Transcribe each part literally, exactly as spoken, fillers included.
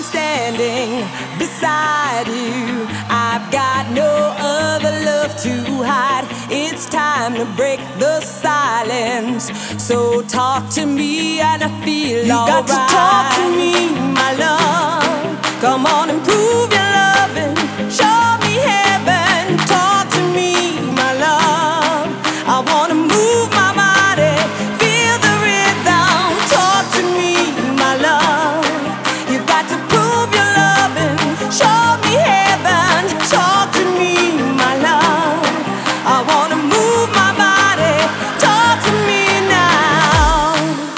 standing beside you. I've got no other love to hide. It's time to break the silence. So talk to me and I feel you alright. You got to talk to me, my love. Come on and prove your loving. Show me heaven. Talk to me, my love. I wanna move my body, feel the rhythm. Talk to me, my love. You've got to prove your loving. Show me heaven. Talk to me, my love. I wanna move my body. Talk to me now.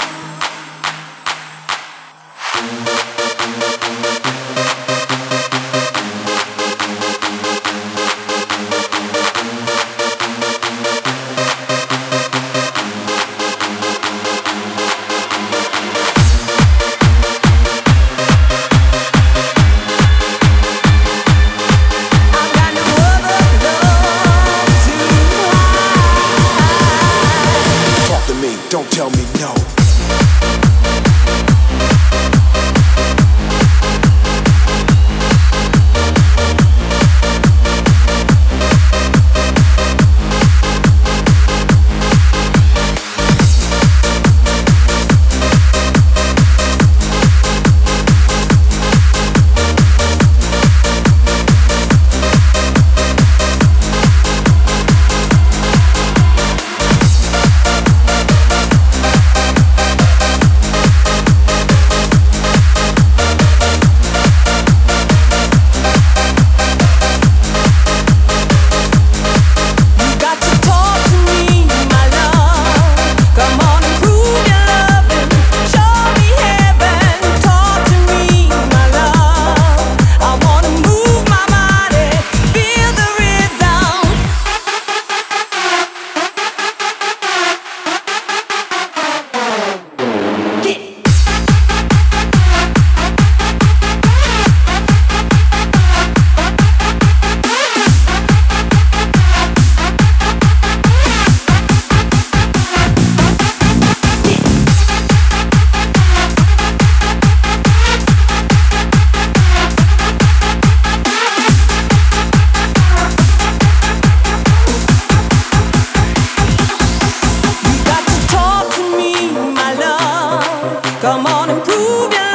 Don't tell me no. Come on and prove your